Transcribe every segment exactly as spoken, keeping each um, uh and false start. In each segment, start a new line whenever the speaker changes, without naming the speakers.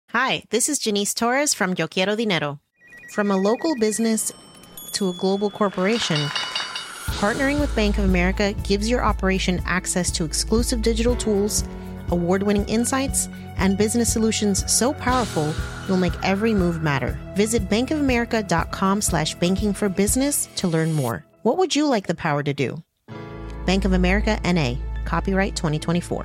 Hi, this is Janice Torres from Yo Quiero Dinero. From a local business to a global corporation, partnering with Bank of America gives your operation access to exclusive digital tools, award-winning insights, and business solutions so powerful you'll make every move matter. Visit bankofamerica.com slash banking for business to learn more. What would you like the power to do? Bank of America, N A. Copyright twenty twenty-four.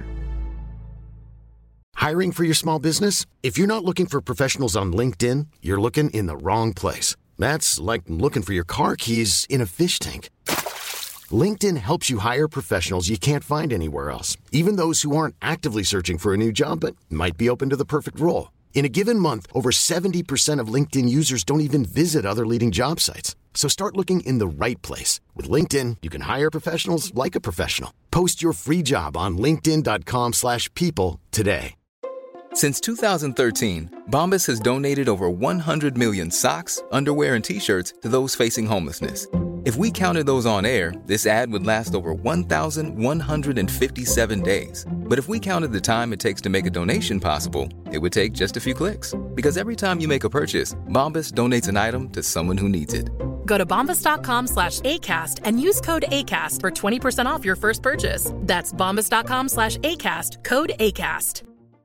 Hiring for your small business? If you're not looking for professionals on LinkedIn, you're looking in the wrong place. That's like looking for your car keys in a fish tank. LinkedIn helps you hire professionals you can't find anywhere else, even those who aren't actively searching for a new job but might be open to the perfect role. In a given month, over seventy percent of LinkedIn users don't even visit other leading job sites. So start looking in the right place. With LinkedIn, you can hire professionals like a professional. Post your free job on linkedin.com slash people today.
Since two thousand thirteen, Bombas has donated over one hundred million socks, underwear, and T-shirts to those facing homelessness. If we counted those on air, this ad would last over one thousand one hundred fifty-seven days. But if we counted the time it takes to make a donation possible, it would take just a few clicks. Because every time you make a purchase, Bombas donates an item to someone who needs it.
Go to bombas.com slash ACAST and use code ACAST for twenty percent off your first purchase. That's bombas.com slash ACAST, code ACAST.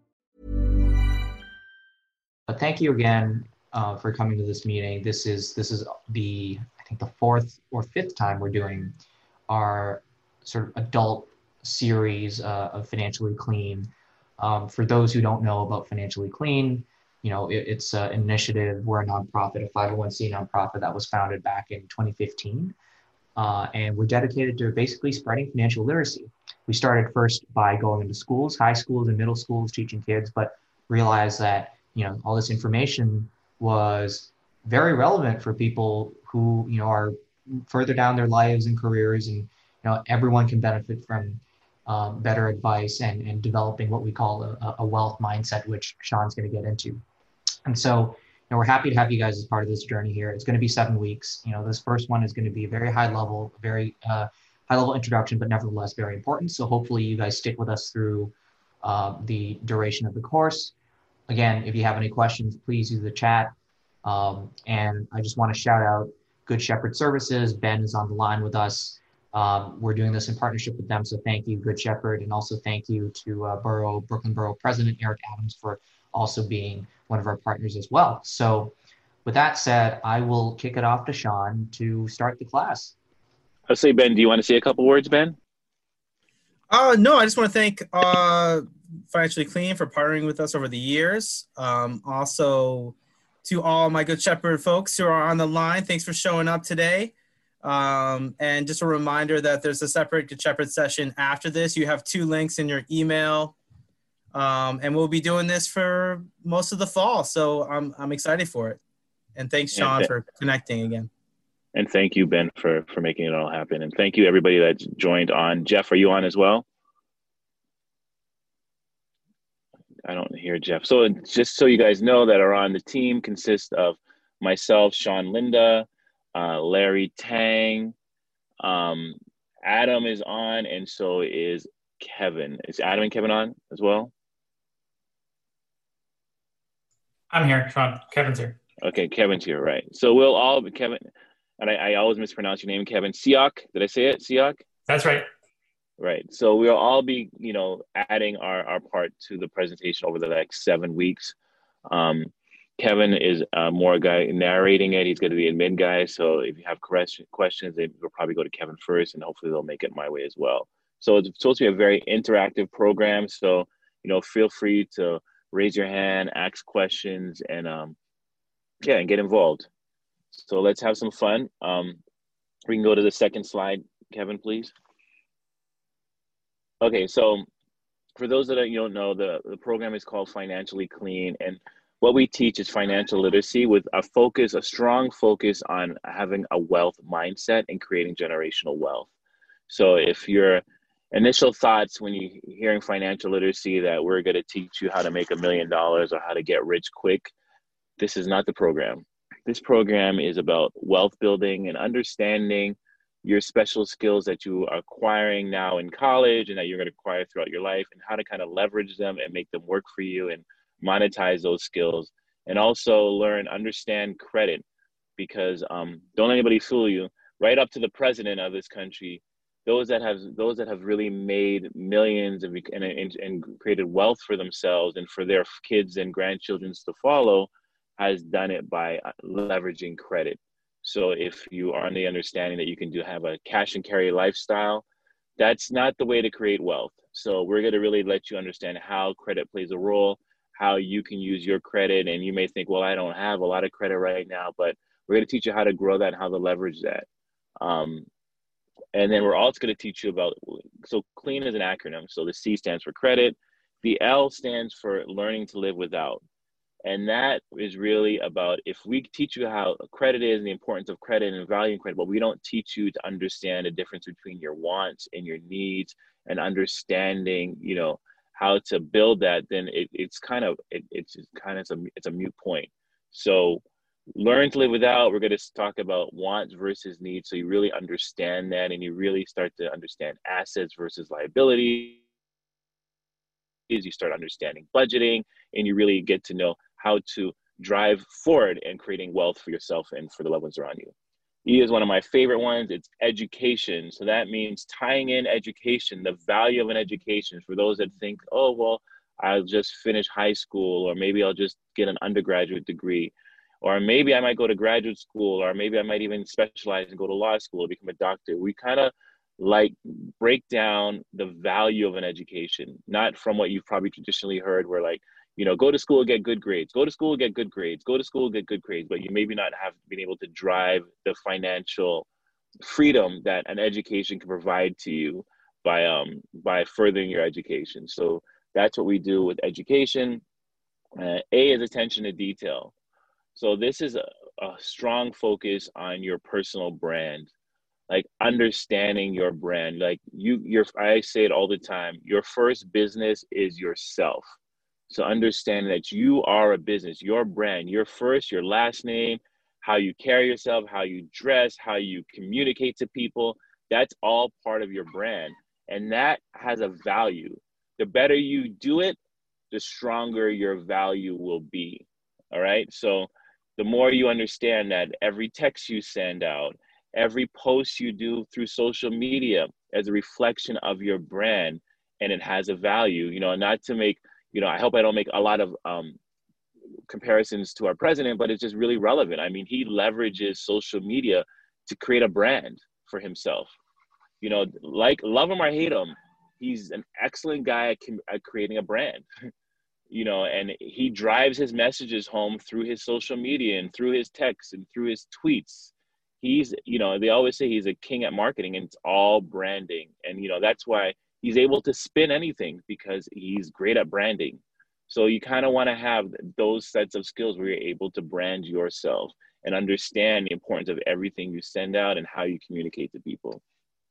But thank you again uh, for coming to this meeting. This is this is the, I think, the fourth or fifth time we're doing our sort of adult series uh, of Financially Clean. Um, for those who don't know about Financially Clean, you know, it, it's an initiative. We're a nonprofit, a five oh one c nonprofit that was founded back in twenty fifteen. Uh, and we're dedicated to basically spreading financial literacy. We started first by going into schools, high schools and middle schools, teaching kids, but realized that, you know, all this information was very relevant for people who, you know, are further down their lives and careers, and, you know, everyone can benefit from um, better advice and, and developing what we call a, a wealth mindset, which Sean's going to get into. And so, you know, we're happy to have you guys as part of this journey here. It's going to be seven weeks. You know, this first one is going to be a very high level, very uh, high level introduction, but nevertheless very important. So hopefully you guys stick with us through uh, the duration of the course. Again, if you have any questions, please use the chat. Um, and I just want to shout out Good Shepherd Services. Ben is on the line with us. Um, we're doing this in partnership with them. So thank you, Good Shepherd. And also thank you to uh, Borough, Brooklyn Borough President Eric Adams for also being one of our partners as well. So with that said, I will kick it off to Sean to start the class.
I'll say, Ben, do you want to say a couple words, Ben?
Uh, no, I just want to thank uh, Financially Clean for partnering with us over the years. Um, also, to all my Good Shepherd folks who are on the line, thanks for showing up today. Um, and just a reminder that there's a separate Good Shepherd session after this. You have two links in your email. Um, and we'll be doing this for most of the fall. So I'm I'm excited for it. And thanks, Sean, and th- for connecting again.
And thank you, Ben, for, for making it all happen. And thank you, everybody that joined on. Jeff, are you on as well? I don't hear Jeff. So just so you guys know that are on the team consists of myself, Sean Linda, uh, Larry Tang, um, Adam is on, and so is Kevin. Is Adam and Kevin on as well?
I'm here, Sean. Kevin's here.
Okay, Kevin's here, right. So we'll all, Kevin, and I, I always mispronounce your name, Kevin. Siak, did I say it? Siak?
That's right.
Right. So we'll all be, you know, adding our, our part to the presentation over the next seven weeks. Um, Kevin is uh, more guy narrating it. He's going to be admin guy. So if you have questions, they will probably go to Kevin first, and hopefully they'll make it my way as well. So it's supposed to be a very interactive program. So, you know, feel free to raise your hand, ask questions, and um, yeah, and get involved. So let's have some fun. Um, we can go to the second slide, Kevin, please. Okay, so for those that you don't know, the, the program is called Financially Clean. And what we teach is financial literacy with a focus, a strong focus on having a wealth mindset and creating generational wealth. So if your initial thoughts when you're hearing financial literacy that we're going to teach you how to make a million dollars or how to get rich quick, this is not the program. This program is about wealth building and understanding your special skills that you are acquiring now in college and that you're going to acquire throughout your life, and how to kind of leverage them and make them work for you, and monetize those skills, and also learn, understand credit, because um, don't let anybody fool you. Right up to the president of this country, those that have those that have really made millions of, and, and, and created wealth for themselves and for their kids and grandchildren to follow, has done it by leveraging credit. So if you are on the understanding that you can do have a cash and carry lifestyle, that's not the way to create wealth. So we're going to really let you understand how credit plays a role, how you can use your credit. And you may think, well, I don't have a lot of credit right now, but we're going to teach you how to grow that and how to leverage that. Um, and then we're also going to teach you about, so CLEAN is an acronym. So the C stands for credit. The L stands for learning to live without. And that is really about, if we teach you how credit is and the importance of credit and valuing credit, but we don't teach you to understand the difference between your wants and your needs and understanding, you know, how to build that, then it, it's kind of, it, it's kind of, it's a, it's a moot point. So learn to live without, we're going to talk about wants versus needs. So you really understand that, and you really start to understand assets versus liabilities. You start understanding budgeting, and you really get to know how to drive forward and creating wealth for yourself and for the loved ones around you. E is one of my favorite ones. It's education. So that means tying in education, the value of an education, for those that think, oh, well, I'll just finish high school, or maybe I'll just get an undergraduate degree, or maybe I might go to graduate school, or maybe I might even specialize and go to law school or become a doctor. We kind of like break down the value of an education, not from what you've probably traditionally heard, where like, you know, go to school, get good grades, go to school, get good grades, go to school, get good grades, but you maybe not have been able to drive the financial freedom that an education can provide to you by, um, by furthering your education. So that's what we do with education. Uh, A is attention to detail. So this is a, a strong focus on your personal brand, like understanding your brand. Like you, your, I say it all the time, your first business is yourself. So understand that you are a business, your brand, your first, your last name, how you carry yourself, how you dress, how you communicate to people, that's all part of your brand. And that has a value. The better you do it, the stronger your value will be. All right. So the more you understand that every text you send out, every post you do through social media as a reflection of your brand, and it has a value, you know, not to make, you know, I hope I don't make a lot of um, comparisons to our president, but it's just really relevant. I mean, he leverages social media to create a brand for himself. You know, like, love him or hate him, he's an excellent guy at, at creating a brand, you know, and he drives his messages home through his social media and through his texts and through his tweets. He's, you know, they always say he's a king at marketing, and it's all branding. And, you know, that's why he's able to spin anything, because he's great at branding. So you kind of want to have those sets of skills where you're able to brand yourself and understand the importance of everything you send out and how you communicate to people.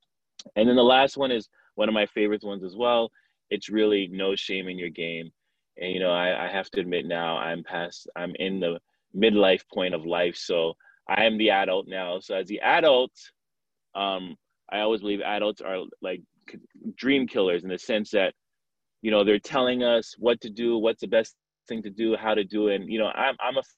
And then the last one is one of my favorite ones as well. It's really no shame in your game. And, you know, I, I have to admit now I'm past, I'm in the midlife point of life. So I am the adult now. So as the adult, um, I always believe adults are like dream killers, in the sense that, you know, they're telling us what to do, what's the best thing to do, how to do it. And, you know, I'm, I'm a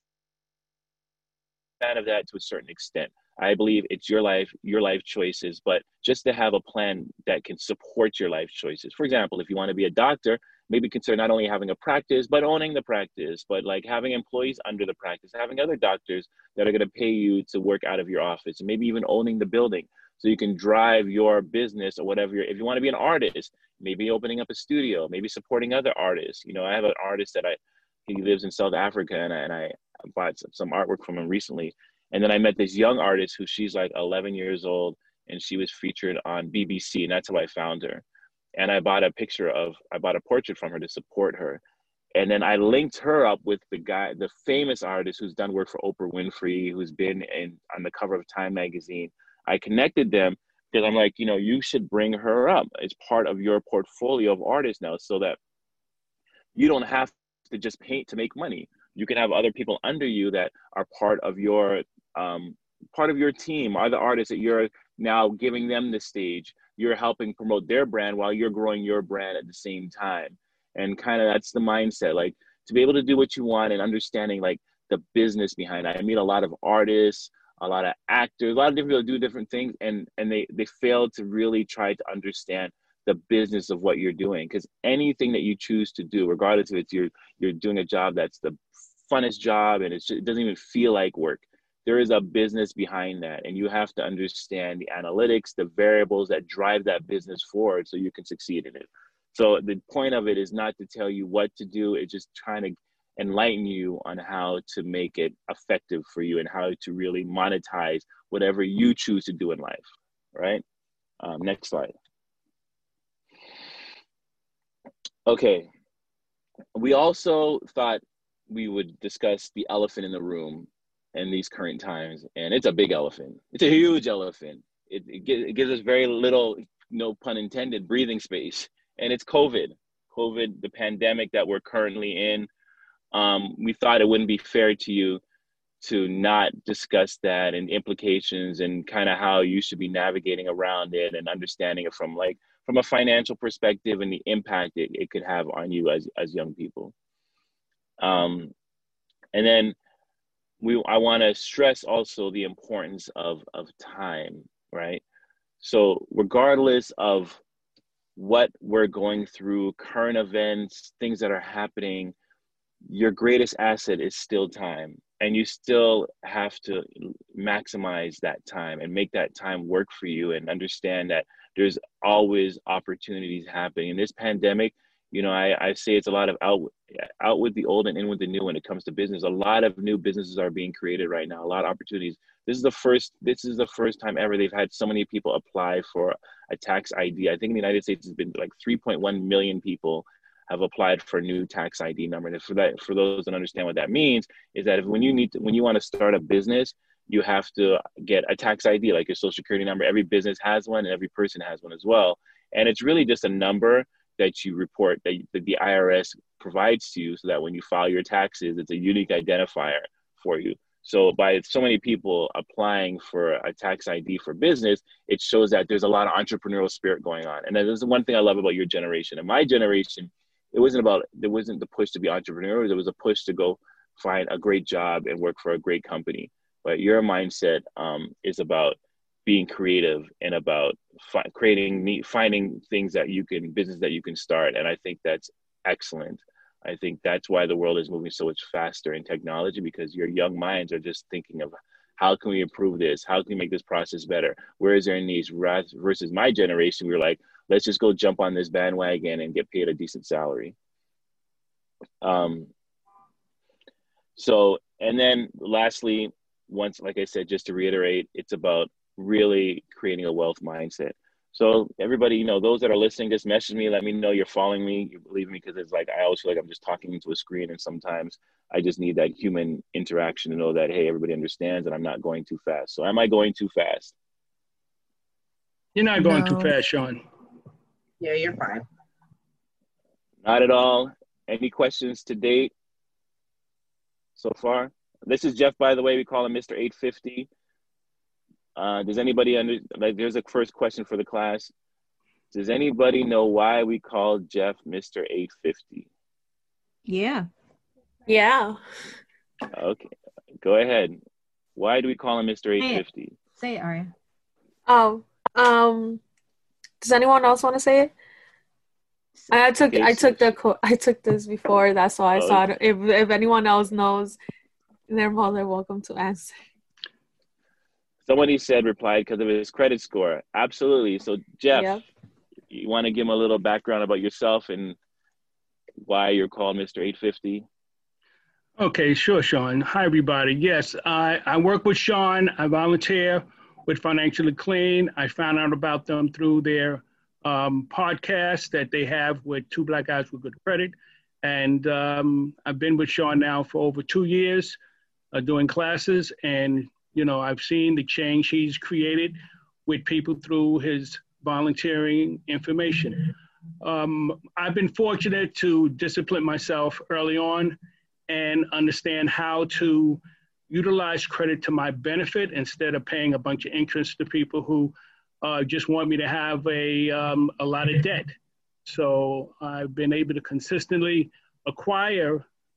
fan of that to a certain extent. I believe it's your life, your life choices, but just to have a plan that can support your life choices. For example, if you want to be a doctor, maybe consider not only having a practice, but owning the practice, but like having employees under the practice, having other doctors that are going to pay you to work out of your office, and maybe even owning the building so you can drive your business or whatever. You're, if you want to be an artist, maybe opening up a studio, maybe supporting other artists. You know, I have an artist that I, he lives in South Africa, and I, and I bought some, some artwork from him recently. And then I met this young artist who, she's like eleven years old, and she was featured on B B C, and that's how I found her. And I bought a picture of, I bought a portrait from her to support her. And then I linked her up with the guy, the famous artist who's done work for Oprah Winfrey, who's been in on the cover of Time magazine. I connected them because I'm like, you know, you should bring her up as part of your portfolio of artists now, so that you don't have to just paint to make money. You can have other people under you that are part of your um, part of your team, are the artists that you're now giving them the stage. You're helping promote their brand while you're growing your brand at the same time. And kind of that's the mindset. Like, to be able to do what you want and understanding like the business behind it. I meet a lot of artists, a lot of actors, a lot of different people do different things, and and they they fail to really try to understand the business of what you're doing. Because anything that you choose to do, regardless if it's you're you're doing a job that's the funnest job and it's just, it doesn't even feel like work, there is a business behind that, and you have to understand the analytics, the variables that drive that business forward so you can succeed in it. So the point of it is not to tell you what to do, it's just trying to enlighten you on how to make it effective for you and how to really monetize whatever you choose to do in life, right? Um, next slide. Okay, we also thought we would discuss the elephant in the room in these current times, and it's a big elephant. It's a huge elephant. It, it, gives, it gives us very little, no pun intended, breathing space, and it's COVID. COVID, the pandemic that we're currently in. Um, we thought it wouldn't be fair to you to not discuss that and implications and kind of how you should be navigating around it and understanding it from like from a financial perspective and the impact it, it could have on you as, as young people. Um, and then we I want to stress also the importance of, of time, right? So regardless of what we're going through, current events, things that are happening, your greatest asset is still time, and you still have to maximize that time and make that time work for you and understand that there's always opportunities happening. In this pandemic, you know, I, I say it's a lot of out, out with the old and in with the new when it comes to business. A lot of new businesses are being created right now, a lot of opportunities. This is the first, this is the first time ever they've had so many people apply for a tax I D. I think in the United States, it's been like three point one million people have applied for a new tax I D number. And for that, for those that understand what that means, is that if when you need to, when you want to start a business, you have to get a tax I D, like your social security number. Every business has one and every person has one as well. And it's really just a number that you report that, that the I R S provides to you so that when you file your taxes, it's a unique identifier for you. So by so many people applying for a tax I D for business, it shows that there's a lot of entrepreneurial spirit going on. And that is the one thing I love about your generation. And my generation, it wasn't about, there wasn't the push to be entrepreneurs. There was a push to go find a great job and work for a great company. But your mindset um, is about being creative and about fi- creating, finding things that you can, business that you can start. And I think that's excellent. I think that's why the world is moving so much faster in technology, because your young minds are just thinking of how can we improve this? How can we make this process better? Where is there a niche? Versus my generation, we were like, let's just go jump on this bandwagon and get paid a decent salary. Um, so, and then lastly, once, like I said, just to reiterate, it's about really creating a wealth mindset. So everybody, you know, those that are listening, just message me, let me know you're following me, you believe me, because it's like, I always feel like I'm just talking into a screen, and sometimes I just need that human interaction to know that, hey, everybody understands and I'm not going too fast. So am I going too fast?
You're not going
No.
too fast, Sean.
Yeah, you're fine.
Not at all. Any questions to date so far? This is Jeff, by the way. We call him Mister eight fifty. Uh, does anybody under, like, there's a first question for the class. Does anybody know why we call Jeff Mister eight fifty?
Yeah.
Yeah.
Okay, go ahead. Why do we call him Mister eight fifty?
Say it, Aria.
Oh, um, does anyone else want to say it? I took
Okay,
I
so-
took the co- I took this before. That's why I
Oh.
saw it. If if anyone else knows, they're more than welcome to answer.
Somebody said replied because of his credit score. Absolutely. So Jeff,
Yep.
you want to give him a little background about yourself and why you're called Mister eight fifty?
Okay, sure, Sean. Hi, everybody. Yes, I, I work with Sean. I volunteer with Financially Clean. I found out about them through their um, podcast that they have with Two Black Guys with Good Credit. And um, I've been with Sean now for over two years uh, doing classes. And, you know, I've seen the change he's created with people through his volunteering information. Um, I've been fortunate to discipline myself early on and understand how to utilize credit to my benefit instead of paying a bunch of interest to people who uh, just want me to have a, um, a lot of debt. So I've been able to consistently acquire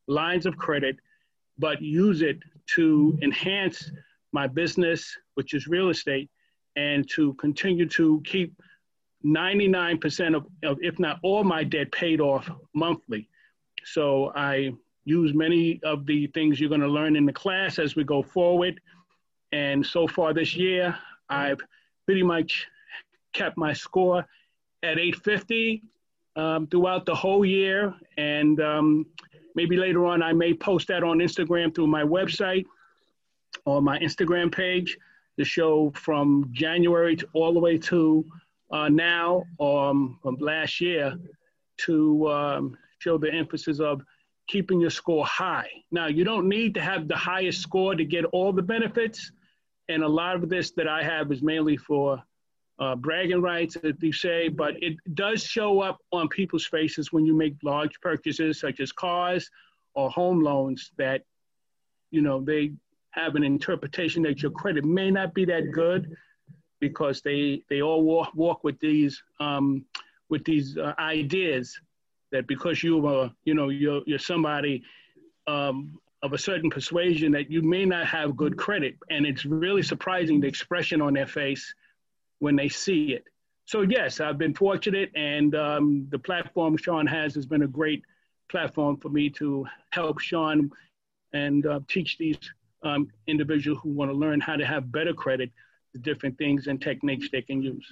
lines of credit, but use it to enhance my business, which is real estate, and to continue to keep ninety-nine percent of, of, if not all my debt paid off monthly. So I use many of the things you're going to learn in the class as we go forward. And so far this year, I've pretty much kept my score at eight fifty um, throughout the whole year. And um, maybe later on, I may post that on Instagram through my website or my Instagram page to show from January to all the way to uh, now, um, from last year, to um, show the emphasis of keeping your score high. Now, you don't need to have the highest score to get all the benefits. And a lot of this that I have is mainly for uh, bragging rights, as you say, but it does show up on people's faces when you make large purchases, such as cars or home loans, that, you know, they have an interpretation that your credit may not be that good because they they all walk, walk with these um, with these uh, ideas that because you are, you know, you're, you're somebody um, of a certain persuasion that you may not have good credit. And it's really surprising the expression on their face when they see it. So yes, I've been fortunate, and um, the platform Sean has has been a great platform for me to help Sean and uh, teach these um, individuals who want to learn how to have better credit, the different things and techniques they can use.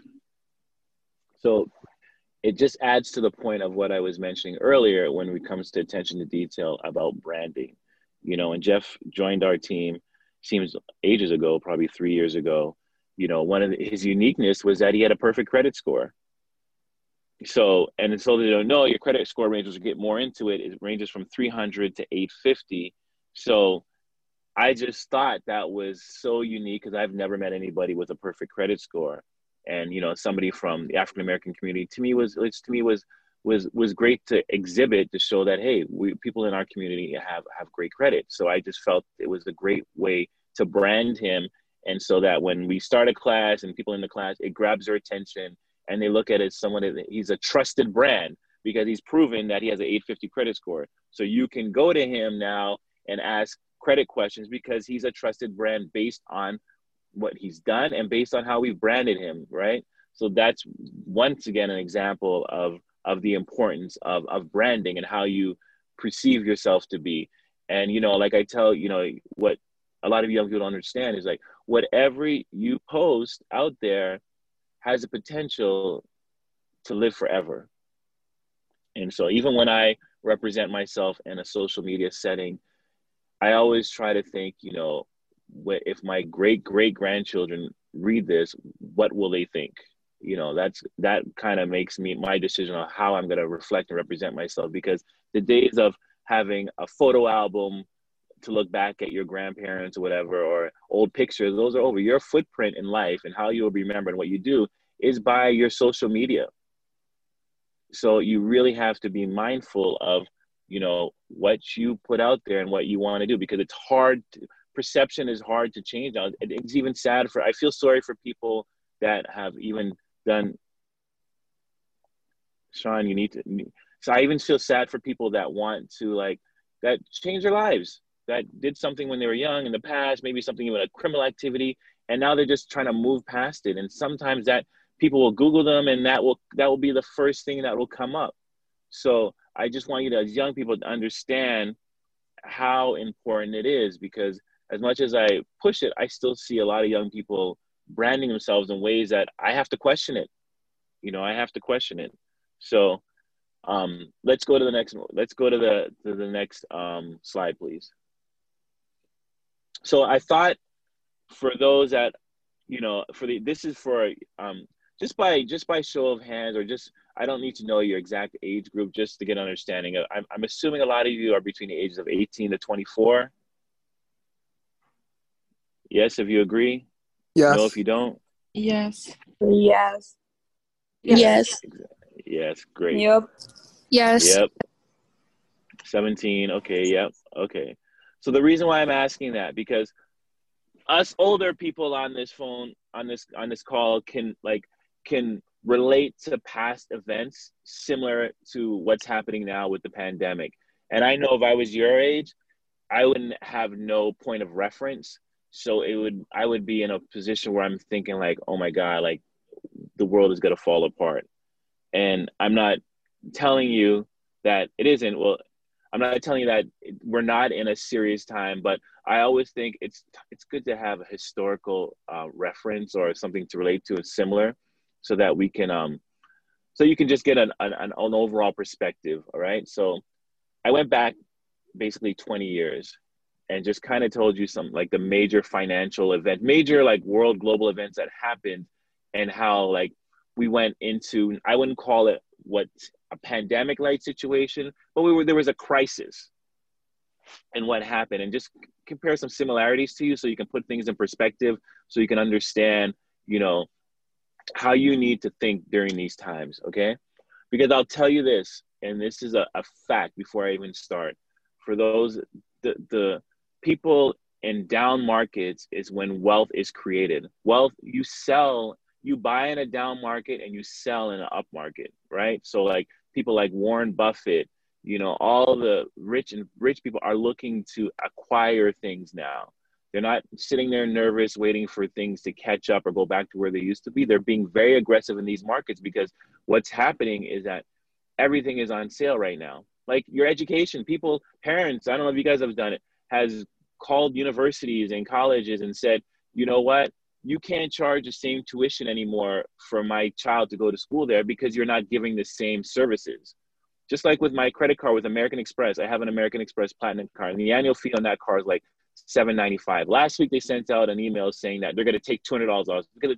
So it just adds to the point of what I was mentioning earlier when it comes to attention to detail about branding. You know, when Jeff joined our team, seems ages ago, probably three years ago, you know, one of the, his uniqueness was that he had a perfect credit score. So, and so they don't know, your credit score ranges, get more into it, it ranges from three hundred to eight fifty. So I just thought that was so unique because I've never met anybody with a perfect credit score. And, you know, somebody from the African-American community to me was, it's, to me was, was, was great to exhibit, to show that, hey, we, people in our community have, have great credit. So I just felt it was a great way to brand him. And so that when we start a class and people in the class, it grabs their attention and they look at it as someone that he's a trusted brand because he's proven that he has an eight fifty credit score. So you can go to him now and ask credit questions because he's a trusted brand based on what he's done and based on how we've branded him, right? So that's once again an example of of the importance of of branding and how you perceive yourself to be. And, you know, like I tell, you know, what a lot of young people don't understand is like whatever you post out there has the potential to live forever. And so even when I represent myself in a social media setting, I always try to think, you know, what if my great great grandchildren read this, what will they think? You know, that's that kind of makes me my decision on how I'm going to reflect and represent myself, because the days of having a photo album to look back at your grandparents or whatever, or old pictures, those are over. Your footprint in life and how you will be remembered and what you do is by your social media. So you really have to be mindful of, you know, what you put out there and what you want to do, because it's hard to, perception is hard to change now. It's even sad for, I feel sorry for people that have even done, Sean, you need to, so I even feel sad for people that want to like, that change their lives, that did something when they were young in the past, maybe something, even a criminal activity, and now they're just trying to move past it. And sometimes that people will Google them and that will, that will be the first thing that will come up. So I just want you to, as young people, to understand how important it is, because as much as I push it, I still see a lot of young people branding themselves in ways that I have to question it. You know, I have to question it. So um, let's go to the next, let's go to the, to the next um, slide, please. So I thought for those that, you know, for the, this is for, um, just by, just by show of hands, or just, I don't need to know your exact age group just to get an understanding. I'm, I'm assuming a lot of you are between the ages of eighteen to twenty-four. Yes, if you agree.
Yes.
No, if you don't.
Yes. Yes.
Yes.
Yes, great.
Yep. Yes.
Yep. seventeen, okay, yep, okay. So the reason why I'm asking that, because us older people on this phone, on this on this call can like can relate to past events similar to what's happening now with the pandemic. And I know if I was your age, I wouldn't have no point of reference. So it would, I would be in a position where I'm thinking like, oh my God, like the world is going to fall apart. And I'm not telling you that it isn't. Well, I'm not telling you that we're not in a serious time, but I always think it's it's good to have a historical uh, reference or something to relate to is similar, so that we can um, so you can just get an, an an overall perspective. All right. So I went back basically twenty years and just kind of told you some like the major financial event, major like world global events that happened, and how like we went into, I wouldn't call it what a pandemic-like situation, but we were, there was a crisis and what happened, and just compare some similarities to you so you can put things in perspective, so you can understand, you know, how you need to think during these times, okay? Because I'll tell you this, and this is a, a fact before I even start, for those, the, the people in down markets is when wealth is created. Wealth, you sell, you buy in a down market and you sell in an up market, right? So like people like Warren Buffett, you know, all the rich and rich people are looking to acquire things now. They're not sitting there nervous, waiting for things to catch up or go back to where they used to be. They're being very aggressive in these markets because what's happening is that everything is on sale right now. Like your education, people, parents, I don't know if you guys have done it, has called universities and colleges and said, you know what? You can't charge the same tuition anymore for my child to go to school there because you're not giving the same services. Just like with my credit card with American Express, I have an American Express Platinum card, and the annual fee on that card is like seven ninety-five. Last week, they sent out an email saying that they're going to take two hundred dollars off. It's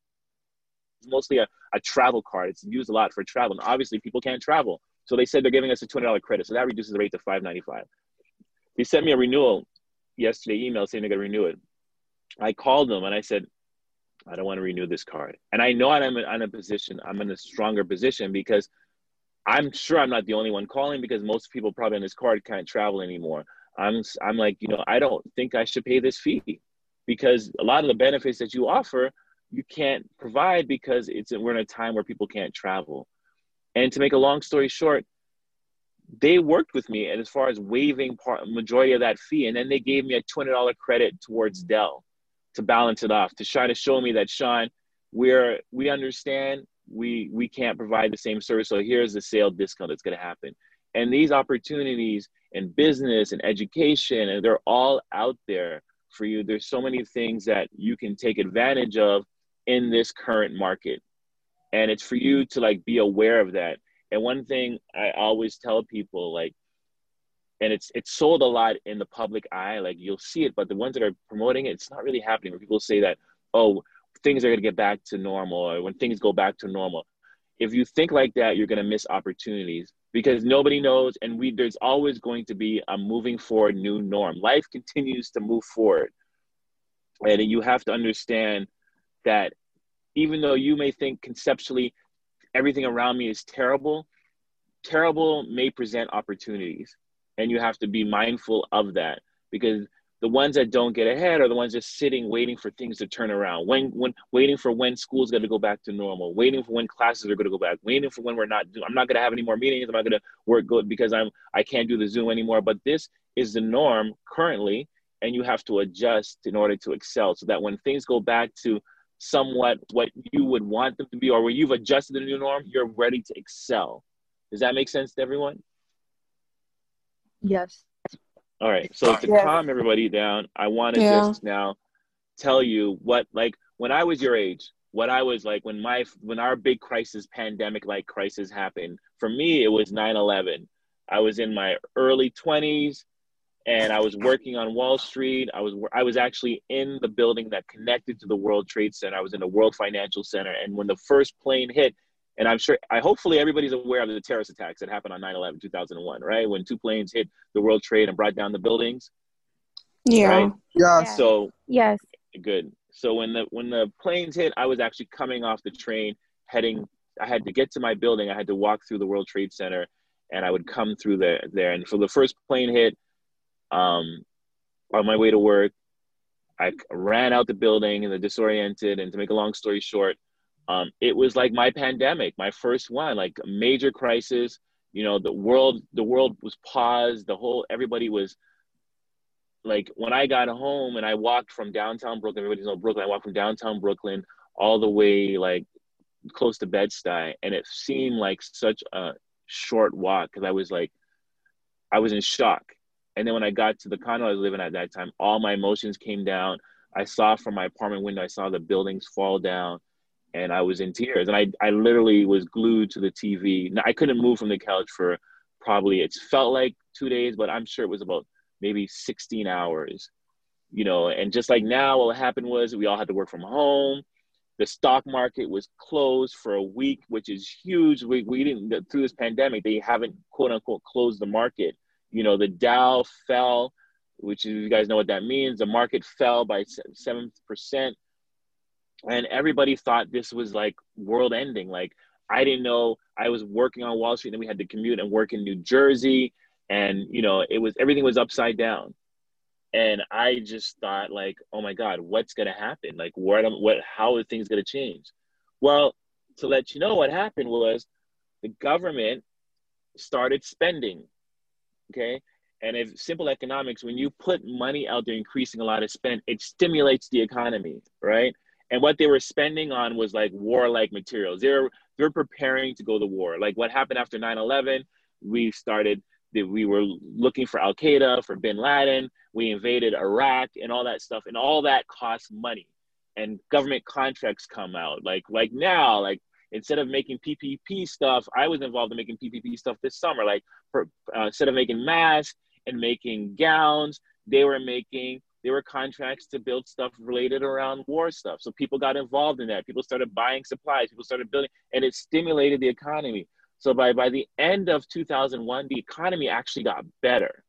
mostly a, a travel card. It's used a lot for travel, and obviously people can't travel. So they said they're giving us a two hundred dollars credit, so that reduces the rate to five ninety-five. They sent me a renewal yesterday, email saying they're going to renew it. I called them and I said, I don't want to renew this card. And I know I'm in, I'm in a position, I'm in a stronger position because I'm sure I'm not the only one calling, because most people probably on this card can't travel anymore. I'm, I'm like, you know, I don't think I should pay this fee because a lot of the benefits that you offer, you can't provide because it's we're in a time where people can't travel. And to make a long story short, they worked with me and as far as waiving part majority of that fee, and then they gave me a two hundred dollars credit towards Dell to balance it off, to try to show me that, Sean, we're we understand we we can't provide the same service, so here's the sale discount that's going to happen. And these opportunities in business and education, and they're all out there for you. There's so many things that you can take advantage of in this current market, and it's for you to like be aware of that. And one thing I always tell people, like, and it's it's sold a lot in the public eye, like you'll see it, but the ones that are promoting it, it's not really happening. Where people say that, oh, things are going to get back to normal, or when things go back to normal. If you think like that, you're going to miss opportunities because nobody knows, and we there's always going to be a moving forward new norm. Life continues to move forward, and you have to understand that even though you may think conceptually everything around me is terrible, terrible may present opportunities. And you have to be mindful of that, because the ones that don't get ahead are the ones just sitting, waiting for things to turn around, when, when waiting for when school's going to go back to normal, waiting for when classes are going to go back, waiting for when we're not, I'm not going to have any more meetings. I'm not going to work good because I'm, I can't do the Zoom anymore. But this is the norm currently, and you have to adjust in order to excel, so that when things go back to somewhat what you would want them to be, or where you've adjusted to the new norm, you're ready to excel. Does that make sense to everyone?
Yes.
All right. So to
yes.
calm everybody down, I want to
Yeah.
just now tell you what, like when I was your age, what I was like when my, when our big crisis, pandemic-like crisis happened, for me, it was nine eleven. I was in my early twenties and I was working on Wall Street. I was, I was actually in the building that connected to the World Trade Center. I was in the World Financial Center. And when the first plane hit, and I'm sure, I hopefully everybody's aware of the terrorist attacks that happened on nine eleven, two thousand one, right? When two planes hit the World Trade and brought down the buildings.
Yeah.
Right?
Yes.
So
Yes.
good. So when the when the planes hit, I was actually coming off the train, heading. I had to get to my building. I had to walk through the World Trade Center, and I would come through there. There, and for the first plane hit, um, on my way to work, I ran out the building and the disoriented. And to make a long story short, um, it was like my pandemic, my first one, like a major crisis. You know, the world, the world was paused. The whole, everybody was like, when I got home and I walked from downtown Brooklyn, everybody's know Brooklyn, I walked from downtown Brooklyn all the way like close to Bed-Stuy. And it seemed like such a short walk because I was like, I was in shock. And then when I got to the condo I was living at that time, all my emotions came down. I saw from my apartment window, I saw the buildings fall down and I was in tears. And I, I literally was glued to the T V. Now, I couldn't move from the couch for probably, it felt like two days, but I'm sure it was about maybe sixteen hours, you know. And just like now, what happened was we all had to work from home. The stock market was closed for a week, which is huge. We, we didn't, through this pandemic, they haven't quote unquote closed the market. You know, the Dow fell, which you guys know what that means. The market fell by seven percent. And everybody thought this was like world ending. Like, I didn't know. I was working on Wall Street and we had to commute and work in New Jersey. And, you know, it was, everything was upside down. And I just thought like, oh my God, what's going to happen? Like, what, what, how are things going to change? Well, to let you know, what happened was the government started spending. Okay. And if simple economics, when you put money out there, increasing a lot of spend, it stimulates the economy, right? And what they were spending on was like warlike materials. They're they're preparing to go to war. Like what happened after nine eleven, we started, we were looking for Al Qaeda, for Bin Laden. We invaded Iraq and all that stuff. And all that costs money. And government contracts come out. Like like now, like instead of making P P P stuff, I was involved in making P P P stuff this summer. Like for, uh, instead of making masks and making gowns, they were making, they were contracts to build stuff related around war stuff. So people got involved in that. People started buying supplies, people started building, and it stimulated the economy. So by, by the end of two thousand one, the economy actually got better.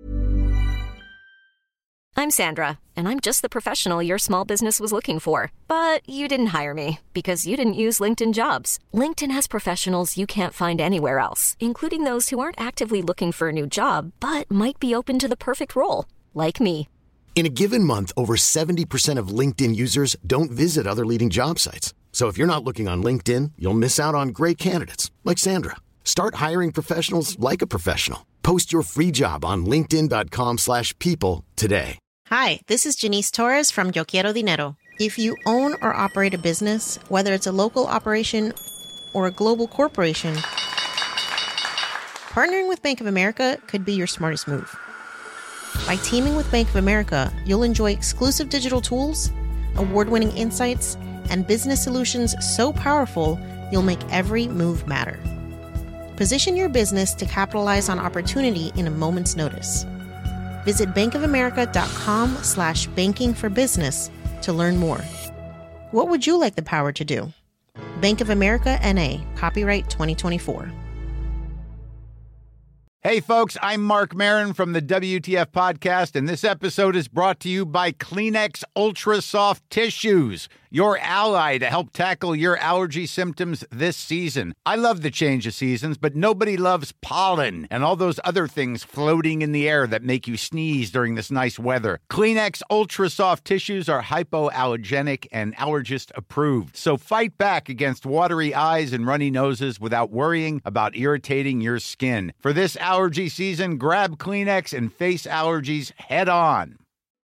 I'm Sandra, and I'm just the professional your small business was looking for. But you didn't hire me because you didn't use LinkedIn Jobs. LinkedIn has professionals you can't find anywhere else, including those who aren't actively looking for a new job, but might be open to the perfect role, like me.
In a given month, over seventy percent of LinkedIn users don't visit other leading job sites. So if you're not looking on LinkedIn, you'll miss out on great candidates like Sandra. Start hiring professionals like a professional. Post your free job on linkedin dot com slash people today.
Hi, this is Janice Torres from Yo Quiero Dinero. If you own or operate a business, whether it's a local operation or a global corporation, partnering with Bank of America could be your smartest move. By teaming with Bank of America, you'll enjoy exclusive digital tools, award-winning insights, and business solutions so powerful, you'll make every move matter. Position your business to capitalize on opportunity in a moment's notice. Visit bankofamerica.com slash banking for business to learn more. What would you like the power to do? Bank of America N A, copyright twenty twenty-four.
Hey folks, I'm Mark Maron from the W T F Podcast, and this episode is brought to you by Kleenex Ultra Soft Tissues, your ally to help tackle your allergy symptoms this season. I love the change of seasons, but nobody loves pollen and all those other things floating in the air that make you sneeze during this nice weather. Kleenex Ultra Soft Tissues are hypoallergenic and allergist approved, so fight back against watery eyes and runny noses without worrying about irritating your skin. For this allergy season, grab Kleenex and face allergies head on.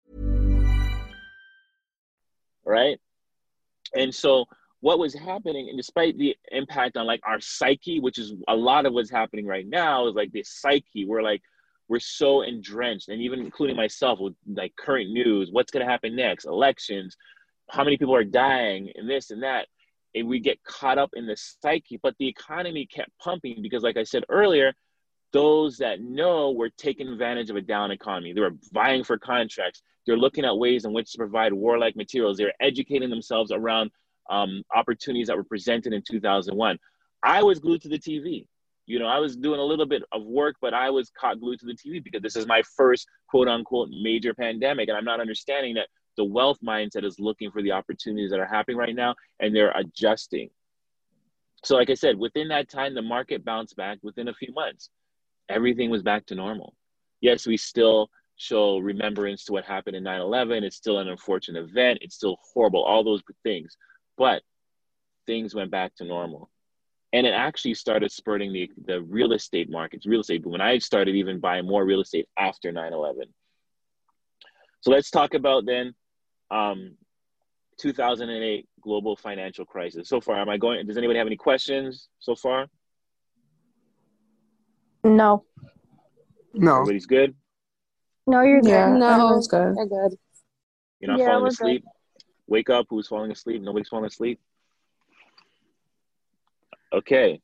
Right? And so what was happening, and despite the impact on like our psyche, which is a lot of what's happening right now, is like this psyche, we're like, we're so entrenched, and even including myself with like current news, what's going to happen next, elections, how many people are dying, and this and that. And we get caught up in the psyche, but the economy kept pumping because, like I said earlier, those that know were taking advantage of a down economy. They were vying for contracts. They're looking at ways in which to provide warlike materials. They're educating themselves around um, opportunities that were presented in two thousand one. I was glued to the T V. You know, I was doing a little bit of work, but I was caught glued to the T V because this is my first quote unquote major pandemic. And I'm not understanding that the wealth mindset is looking for the opportunities that are happening right now, and they're adjusting. So like I said, within that time, the market bounced back within a few months. Everything was back to normal. Yes, we still show remembrance to what happened in nine eleven. It's still an unfortunate event. It's still horrible, all those things. But things went back to normal. And it actually started spurting the, the real estate markets, real estate boom. And I started even buying more real estate after nine eleven. So let's talk about then um, two thousand eight global financial crisis. So far, am I going, does anybody have any questions so far?
No.
No.
Everybody's good?
No, you're good.
Yeah,
No,
everyone's good.
You're good.
You're not
Yeah,
falling
we're
asleep? Wake up, who's falling asleep? Nobody's falling asleep? Okay.